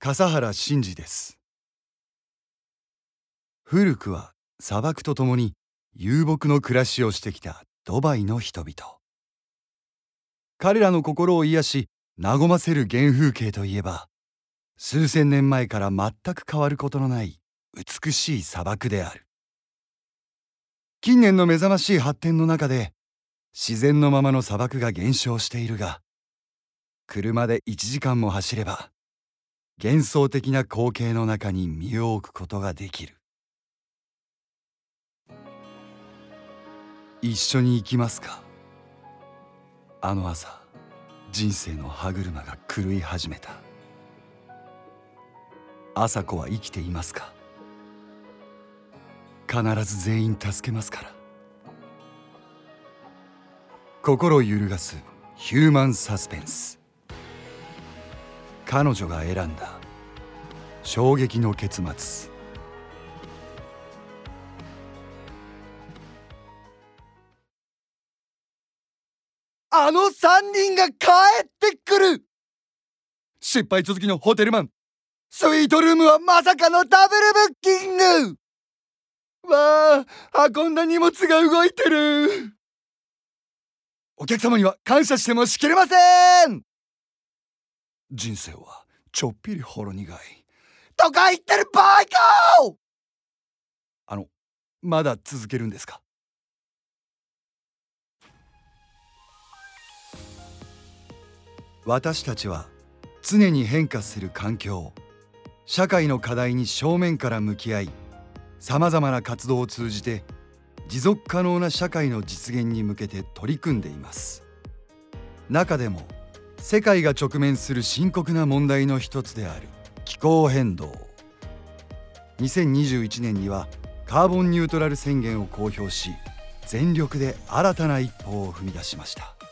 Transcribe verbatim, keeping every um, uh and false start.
笠原慎二です。古くは砂漠とともに遊牧の暮らしをしてきたドバイの人々。彼らの心を癒し和ませる原風景といえば、数千年前から全く変わることのない美しい砂漠である。近年の目覚ましい発展の中で自然のままの砂漠が減少しているが、車でいちじかんも走れば幻想的な光景の中に身を置くことができる。一緒に行きますか。あの朝、人生の歯車が狂い始めた。朝子は生きていますか。必ず全員助けますから。心揺るがすヒューマンサスペンス。彼女が選んだ衝撃の結末。あの三人が帰ってくる。失敗続きのホテルマン。スイートルームはまさかのダブルブッキング。わあ、運んだ荷物が動いてる。お客様には感謝してもしきれません。人生はちょっぴりほろ苦いとか言ってる場合か。あの、まだ続けるんですか。私たちは常に変化する環境、社会の課題に正面から向き合い、さまざまな活動を通じて持続可能な社会の実現に向けて取り組んでいます。中でも世界が直面する深刻な問題の一つである気候変動。にせんにじゅういちねんにはカーボンニュートラル宣言を公表し、全力で新たな一歩を踏み出しました。